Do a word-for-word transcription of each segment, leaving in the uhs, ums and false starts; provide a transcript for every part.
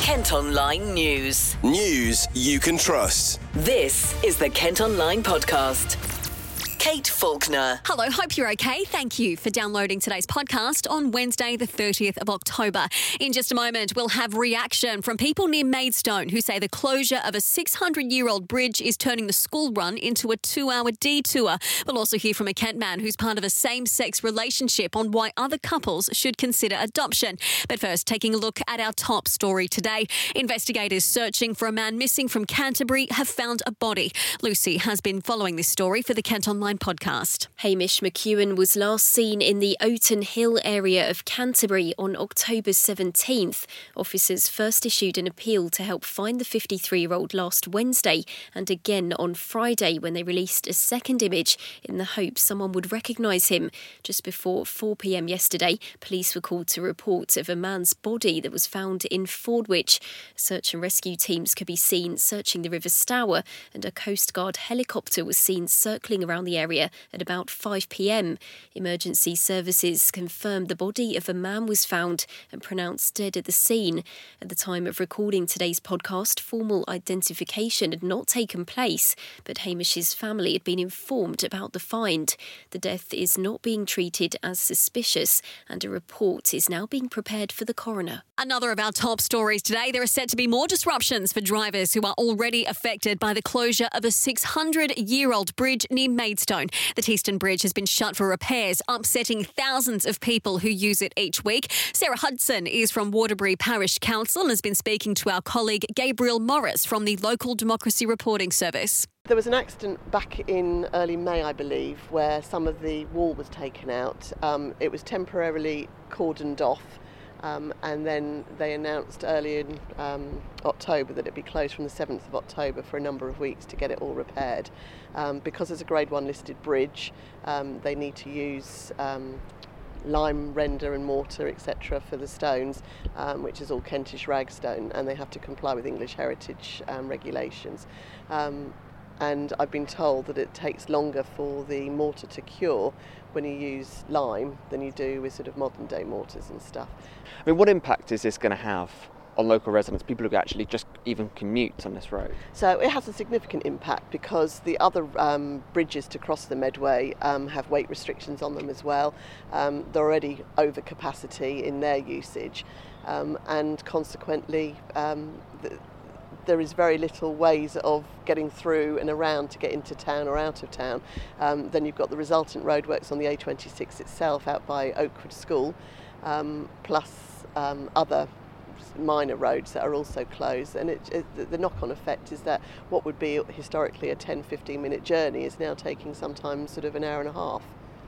Kent Online News. News you can trust. This is the Kent Online Podcast. Kate Faulkner. Hello, hope you're okay. Thank you for downloading today's podcast on Wednesday, the thirtieth of October. In just a moment, we'll have reaction from people near Maidstone who say the closure of a six hundred year old bridge is turning the school run into a two hour detour. We'll also hear from a Kent man who's part of a same-sex relationship on why other couples should consider adoption. But first, taking a look at our top story today. Investigators searching for a man missing from Canterbury have found a body. Lucy has been following this story for the Kent Online podcast. Hamish McEwen was last seen in the Oaton Hill area of Canterbury on October seventeenth. Officers first issued an appeal to help find the fifty-three-year-old last Wednesday and again on Friday when they released a second image in the hope someone would recognise him. Just before four p.m. yesterday, police were called to report of a man's body that was found in Fordwich. Search and rescue teams could be seen searching the River Stour and a Coast Guard helicopter was seen circling around the area at about five p.m. Emergency services confirmed the body of a man was found and pronounced dead at the scene. At the time of recording today's podcast, formal identification had not taken place, but Hamish's family had been informed about the find. The death is not being treated as suspicious and a report is now being prepared for the coroner. Another of our top stories today. There are set to be more disruptions for drivers who are already affected by the closure of a six hundred year old bridge near Maidstone. The Teeston Bridge has been shut for repairs, upsetting thousands of people who use it each week. Sarah Hudson is from Waterbury Parish Council and has been speaking to our colleague Gabriel Morris from the Local Democracy Reporting Service. There was an accident back in early May, I believe, where some of the wall was taken out. Um, it was temporarily cordoned off. Um, and then they announced early in um, October that it'd be closed from the seventh of October for a number of weeks to get it all repaired. Um, because it's a grade one listed bridge, um, they need to use um, lime, render and mortar, et cetera for the stones, um, which is all Kentish ragstone, and they have to comply with English heritage um, regulations. Um, and I've been told that it takes longer for the mortar to cure when you use lime than you do with sort of modern day mortars and stuff. I mean, what impact is this going to have on local residents, people who actually just even commute on this road? So it has a significant impact because the other um, bridges to cross the Medway um, have weight restrictions on them as well. Um, they're already over capacity in their usage um, and consequently um, the, there is very little ways of getting through and around to get into town or out of town. Um, then you've got the resultant roadworks on the A twenty-six itself out by Oakwood School, um, plus um, other minor roads that are also closed. And it, it, the knock-on effect is that what would be historically a ten, fifteen minute journey is now taking sometimes sort of an hour and a half.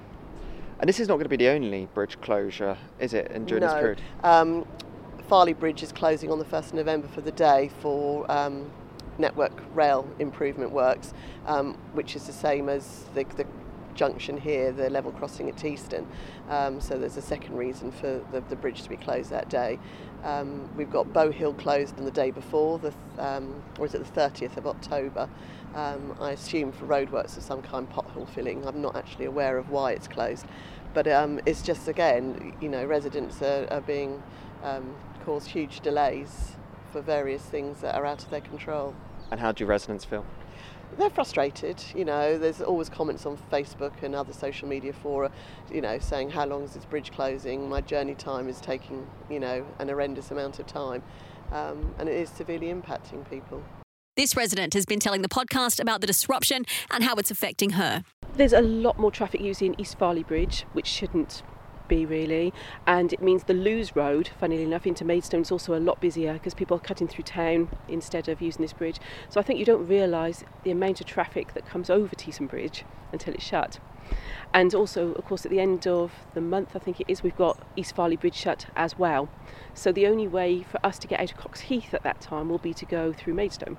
And this is not going to be the only bridge closure, is it, and during no. this period? Um, Farley Bridge is closing on the first of November for the day for um, Network Rail improvement works, um, which is the same as the, the junction here, the level crossing at Teeston. Um, so there's a second reason for the, the bridge to be closed that day. Um, we've got Bow Hill closed on the day before, the th- um, or is it the thirtieth of October? Um, I assume for roadworks of some kind, pothole filling. I'm not actually aware of why it's closed. But um, it's just, again, you know, residents are, are being um, caused huge delays for various things that are out of their control. And how do residents feel? They're frustrated, you know, there's always comments on Facebook and other social media fora, you know, saying how long is this bridge closing, my journey time is taking, you know, an horrendous amount of time, um, and it is severely impacting people. This resident has been telling the podcast about the disruption and how it's affecting her. There's a lot more traffic using East Farley Bridge, which shouldn't be really, and it means the Lewes Road, funnily enough, into Maidstone is also a lot busier because people are cutting through town instead of using this bridge. So I think you don't realise the amount of traffic that comes over Teeston Bridge until it's shut. And also, of course, at the end of the month, I think it is, we've got East Farley Bridge shut as well. So the only way for us to get out of Cox Heath at that time will be to go through Maidstone.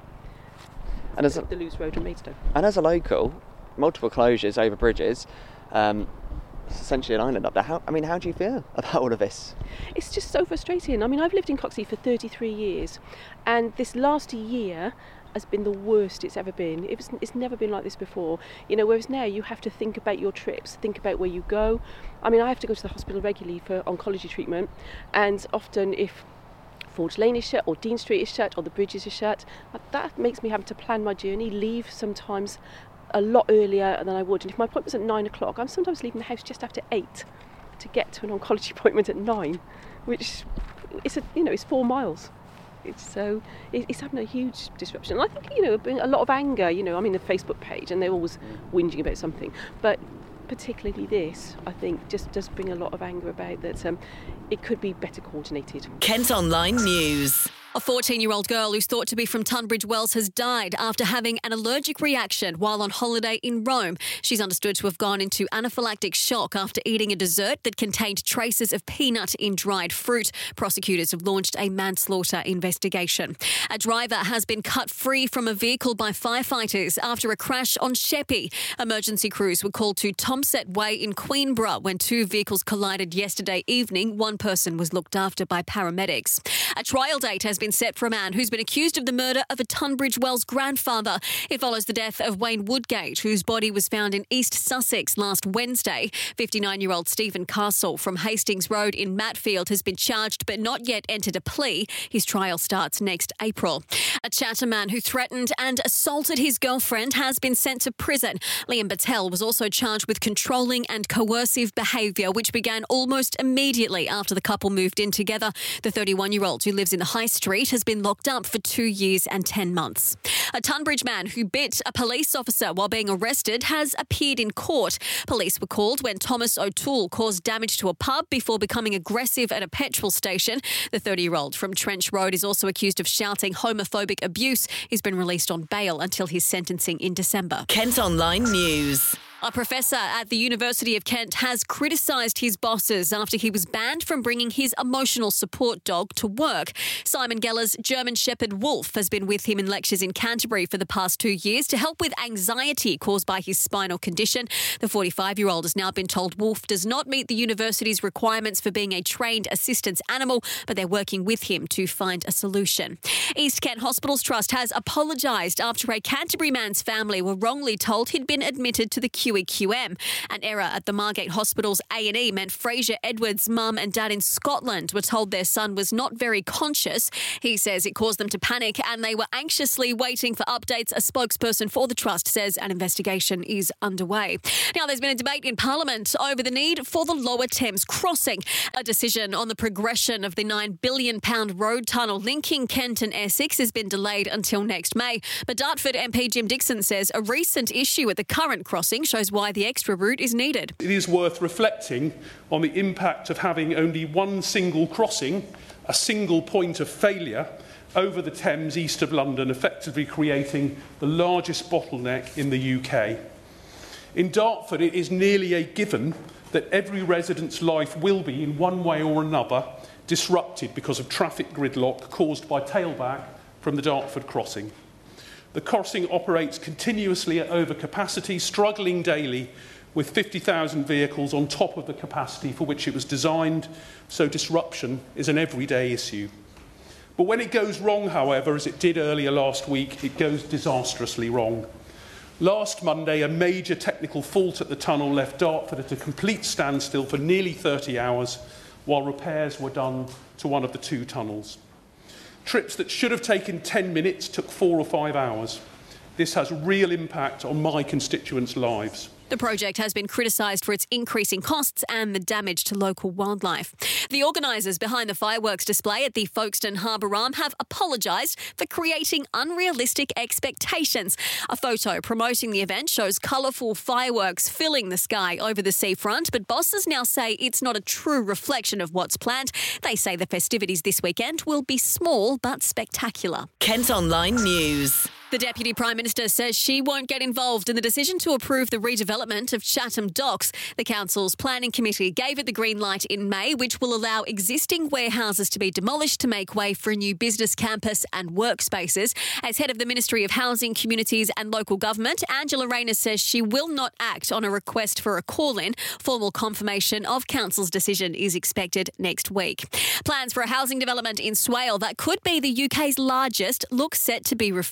And as a, the Lewes Road and Maidstone. And as a local, multiple closures over bridges, um, it's essentially an island up there. How, I mean, how do you feel about all of this? It's just so frustrating. I mean, I've lived in Cox Heath for thirty-three years, and this last year has been the worst it's ever been. It was, it's never been like this before. You know, whereas now you have to think about your trips, think about where you go. I mean, I have to go to the hospital regularly for oncology treatment, and often if Forge Lane is shut, or Dean Street is shut, or the bridges are shut. That makes me have to plan my journey, leave sometimes a lot earlier than I would. And if my appointment's at nine o'clock, I'm sometimes leaving the house just after eight to get to an oncology appointment at nine, which is a, you know, it's four miles. It's so it's having a huge disruption. And I think, you know, a lot of anger. You know, I'm in the Facebook page, and they're always whinging about something, but particularly this, I think, just does bring a lot of anger about that. Um, it could be better coordinated. Kent Online News. A fourteen-year-old girl who's thought to be from Tunbridge Wells has died after having an allergic reaction while on holiday in Rome. She's understood to have gone into anaphylactic shock after eating a dessert that contained traces of peanut in dried fruit. Prosecutors have launched a manslaughter investigation. A driver has been cut free from a vehicle by firefighters after a crash on Sheppey. Emergency crews were called to Tomset Way in Queenborough when two vehicles collided yesterday evening. One person was looked after by paramedics. A trial date has been set for a man who's been accused of the murder of a Tunbridge Wells grandfather. It follows the death of Wayne Woodgate, whose body was found in East Sussex last Wednesday. fifty-nine-year-old Stephen Castle from Hastings Road in Matfield has been charged but not yet entered a plea. His trial starts next April. A Chatham man who threatened and assaulted his girlfriend has been sent to prison. Liam Battelle was also charged with controlling and coercive behaviour, which began almost immediately after the couple moved in together. The thirty-one-year-old, who lives in the High Street, has been locked up for two years and ten months. A Tunbridge man who bit a police officer while being arrested has appeared in court. Police were called when Thomas O'Toole caused damage to a pub before becoming aggressive at a petrol station. The thirty-year-old from Trench Road is also accused of shouting homophobic abuse. He's been released on bail until his sentencing in December. Kent Online News. A professor at the University of Kent has criticised his bosses after he was banned from bringing his emotional support dog to work. Simon Geller's German Shepherd Wolf has been with him in lectures in Canterbury for the past two years to help with anxiety caused by his spinal condition. The forty-five-year-old has now been told Wolf does not meet the university's requirements for being a trained assistance animal, but they're working with him to find a solution. East Kent Hospitals Trust has apologised after a Canterbury man's family were wrongly told he'd been admitted to the Q E Q M. An error at the Margate Hospital's A and E meant Fraser Edwards' mum and dad in Scotland were told their son was not very conscious. He says it caused them to panic and they were anxiously waiting for updates. A spokesperson for the trust says an investigation is underway. Now, there's been a debate in Parliament over the need for the Lower Thames crossing. A decision on the progression of the nine billion pounds road tunnel linking Kent and Essex has been delayed until next May. But Dartford M P Jim Dixon says a recent issue at the current crossing shows why the extra route is needed. It is worth reflecting on the impact of having only one single crossing, a single point of failure, over the Thames east of London, effectively creating the largest bottleneck in the U K. In Dartford, it is nearly a given that every resident's life will be, in one way or another, disrupted because of traffic gridlock caused by tailback from the Dartford crossing. The crossing operates continuously at overcapacity, struggling daily with fifty thousand vehicles on top of the capacity for which it was designed, so disruption is an everyday issue. But when it goes wrong, however, as it did earlier last week, it goes disastrously wrong. Last Monday, a major technical fault at the tunnel left Dartford at a complete standstill for nearly thirty hours while repairs were done to one of the two tunnels. Trips that should have taken ten minutes took four or five hours. This has real impact on my constituents' lives. The project has been criticised for its increasing costs and the damage to local wildlife. The organisers behind the fireworks display at the Folkestone Harbour Arm have apologised for creating unrealistic expectations. A photo promoting the event shows colourful fireworks filling the sky over the seafront, but bosses now say it's not a true reflection of what's planned. They say the festivities this weekend will be small but spectacular. Kent Online News. The Deputy Prime Minister says she won't get involved in the decision to approve the redevelopment of Chatham Docks. The Council's Planning Committee gave it the green light in May, which will allow existing warehouses to be demolished to make way for a new business campus and workspaces. As head of the Ministry of Housing, Communities and Local Government, Angela Rayner says she will not act on a request for a call-in. Formal confirmation of Council's decision is expected next week. Plans for a housing development in Swale that could be the U K's largest look set to be refused.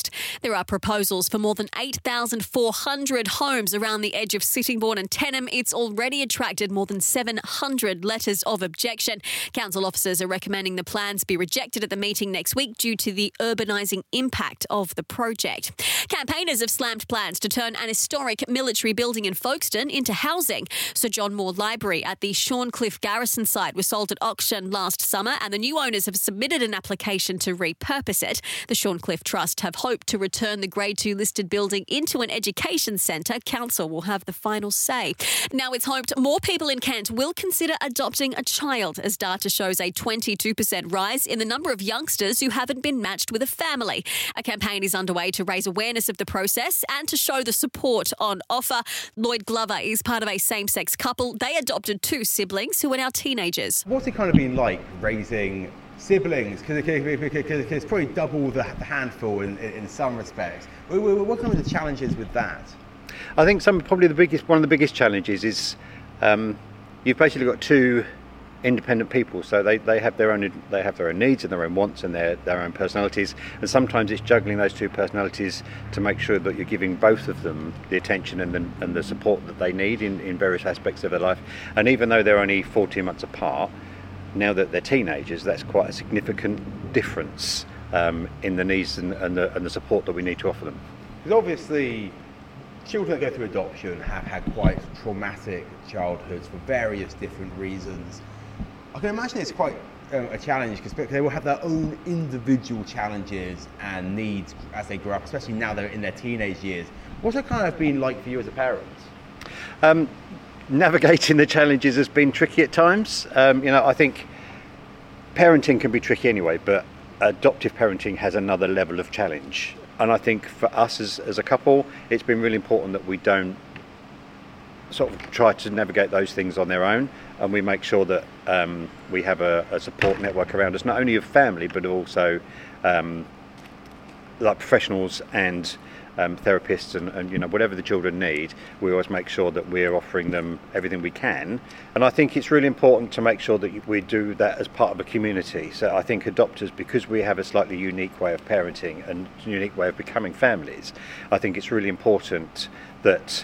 project. There are proposals for more than eight thousand four hundred homes around the edge of Sittingbourne and Tenham. It's already attracted more than seven hundred letters of objection. Council officers are recommending the plans be rejected at the meeting next week due to the urbanising impact of the project. Campaigners have slammed plans to turn an historic military building in Folkestone into housing. Sir John Moore Library at the Shorncliffe Garrison site was sold at auction last summer, and the new owners have submitted an application to repurpose it. The Shorncliffe Trust have hoped to return the Grade two listed building into an education centre. Council will have the final say. Now it's hoped more people in Kent will consider adopting a child, as data shows a twenty-two percent rise in the number of youngsters who haven't been matched with a family. A campaign is underway to raise awareness of the process and to show the support on offer. Lloyd Glover is part of a same-sex couple. They adopted two siblings who are now teenagers. What's it kind of been like raising siblings? Because it's probably double the, the handful in, in some respects. What kind of the challenges with that? I think some probably the biggest one of the biggest challenges is um, you've basically got two independent people, so they, they have their own they have their own needs and their own wants and their their own personalities, and sometimes it's juggling those two personalities to make sure that you're giving both of them the attention and the, and the support that they need in, in various aspects of their life. And even though they're only fourteen months apart, now that they're teenagers, that's quite a significant difference um, in the needs and, and, the, and the support that we need to offer them. Because obviously children that go through adoption have had quite traumatic childhoods for various different reasons. I can imagine it's quite um, a challenge because they will have their own individual challenges and needs as they grow up, especially now they're in their teenage years. What's it kind of been like for you as a parent? Um, navigating the challenges has been tricky at times. Um, you know, I think parenting can be tricky anyway, but adoptive parenting has another level of challenge. And I think for us as, as a couple, it's been really important that we don't sort of try to navigate those things on their own, and we make sure that um, we have a, a support network around us, not only of family but also um, like professionals and um, therapists and, and you know whatever the children need. We always make sure that we're offering them everything we can, and I think it's really important to make sure that we do that as part of a community. So I think adopters, because we have a slightly unique way of parenting and unique way of becoming families, I think it's really important that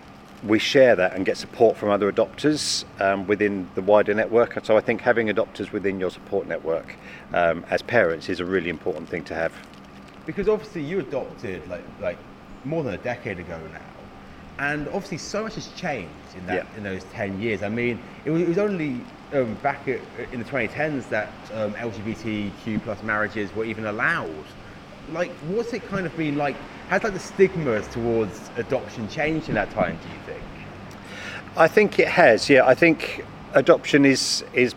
we share that and get support from other adopters um, within the wider network. And so I think having adopters within your support network um, as parents is a really important thing to have. Because obviously you adopted like like more than a decade ago now, and obviously so much has changed in that yeah. in those ten years. I mean, it was, it was only um, back at, in the twenty tens that um, L G B T Q plus marriages were even allowed. Like, what's it kind of been like? Has like the stigmas towards adoption changed in that time, do you think? I think it has, yeah. I think adoption is is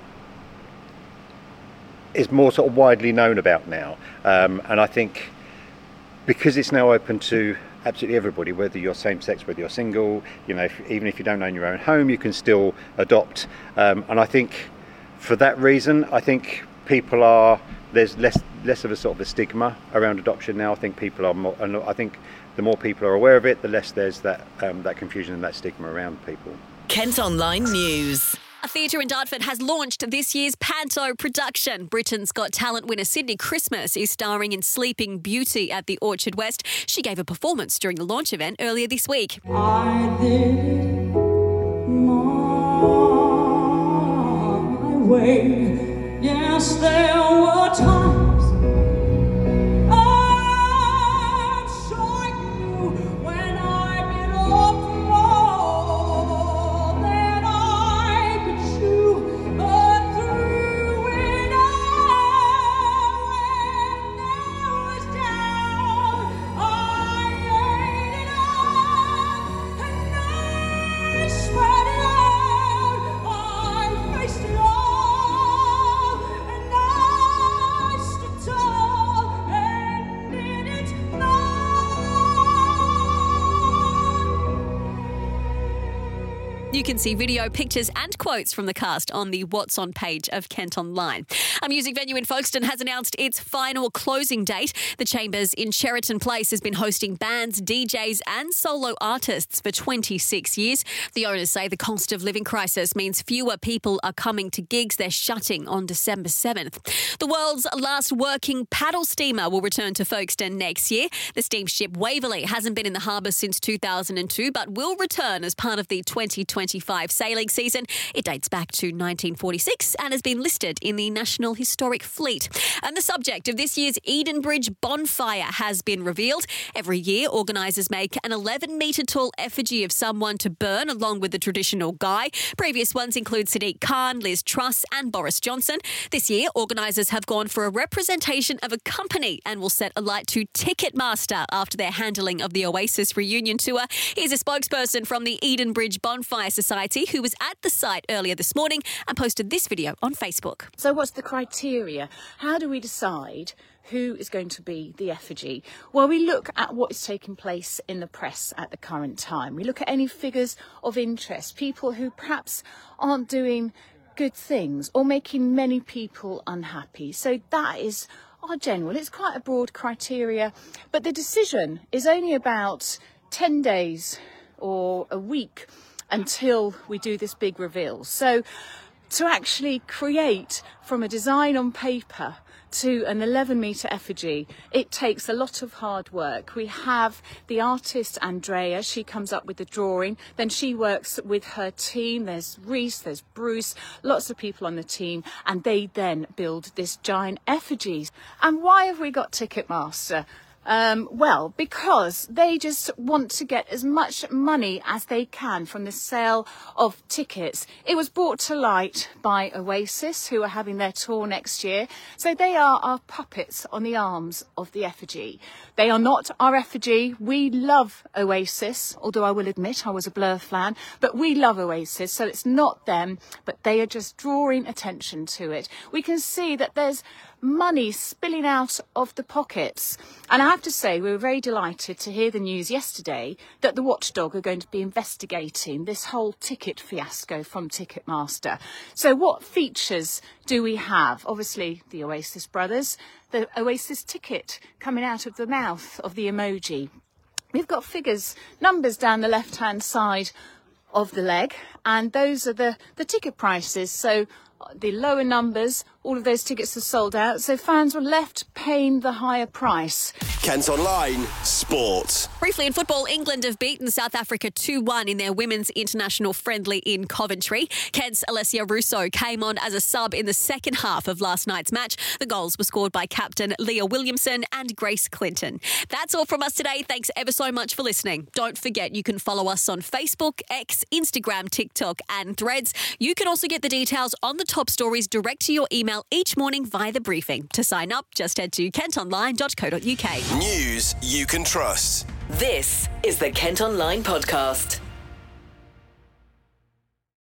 is more sort of widely known about now, um, and I think because it's now open to absolutely everybody, whether you're same-sex, whether you're single, you know, if, even if you don't own your own home, you can still adopt. Um, and I think for that reason, I think people are there's less less of a sort of a stigma around adoption now. I think people are more, and I think the more people are aware of it, the less there's that um, that confusion and that stigma around people. Kent Online News. A theatre in Dartford has launched this year's Panto production. Britain's Got Talent winner Sydney Christmas is starring in Sleeping Beauty at the Orchard West. She gave a performance during the launch event earlier this week. I did it my way. Yes, there were times I'd strike you when I bit off more than I could chew, but through it all, when there was doubt, I ate it up and I spread it out. I faced it all and I You can see video, pictures and quotes from the cast on the What's On page of Kent Online. A music venue in Folkestone has announced its final closing date. The Chambers in Sheraton Place has been hosting bands, D Js and solo artists for twenty-six years. The owners say the cost of living crisis means fewer people are coming to gigs. They're shutting on December seventh. The world's last working paddle steamer will return to Folkestone next year. The steamship Waverley hasn't been in the harbour since two thousand two, but will return as part of the twenty twenty-five sailing season. It dates back to nineteen forty-six and has been listed in the National Historic Fleet. And the subject of this year's Edenbridge bonfire has been revealed. Every year, organisers make an eleven metre tall effigy of someone to burn along with the traditional guy. Previous ones include Sadiq Khan, Liz Truss and Boris Johnson. This year, organisers have gone for a representation of a company and will set alight to Ticketmaster after their handling of the Oasis reunion tour. Here's a spokesperson from the Edenbridge Bonfire Society who was at the site earlier this morning and posted this video on Facebook. So what's the criteria? How do we decide who is going to be the effigy? Well, we look at what is taking place in the press at the current time. We look at any figures of interest, people who perhaps aren't doing good things or making many people unhappy. So that is our general. It's quite a broad criteria, but the decision is only about ten days or a week until we do this big reveal. So to actually create from a design on paper to an eleven metre effigy, it takes a lot of hard work. We have the artist Andrea, she comes up with the drawing, then she works with her team, there's Reese, there's Bruce, lots of people on the team, and they then build this giant effigy. And why have we got Ticketmaster? Um, well, because they just want to get as much money as they can from the sale of tickets. It was brought to light by Oasis, who are having their tour next year. So they are our puppets on the arms of the effigy. They are not our effigy. We love Oasis, although I will admit I was a Blur fan, but we love Oasis. So it's not them, but they are just drawing attention to it. We can see that there's money spilling out of the pockets. And I have to say, we were very delighted to hear the news yesterday that the Watchdog are going to be investigating this whole ticket fiasco from Ticketmaster. So what features do we have? Obviously, the Oasis brothers, the Oasis ticket coming out of the mouth of the emoji. We've got figures, numbers down the left-hand side of the leg, and those are the, the ticket prices. So the lower numbers, all of those tickets are sold out, so fans were left paying the higher price. Kent Online Sport. Briefly in football, England have beaten South Africa two one in their women's international friendly in Coventry. Kent's Alessia Russo came on as a sub in the second half of last night's match. The goals were scored by captain Leah Williamson and Grace Clinton. That's all from us today. Thanks ever so much for listening. Don't forget you can follow us on Facebook, X, Instagram, TikTok and Threads. You can also get the details on the top stories direct to your email each morning via the briefing. To sign up, just head to kent online dot co dot uk. News you can trust. This is the Kent Online Podcast.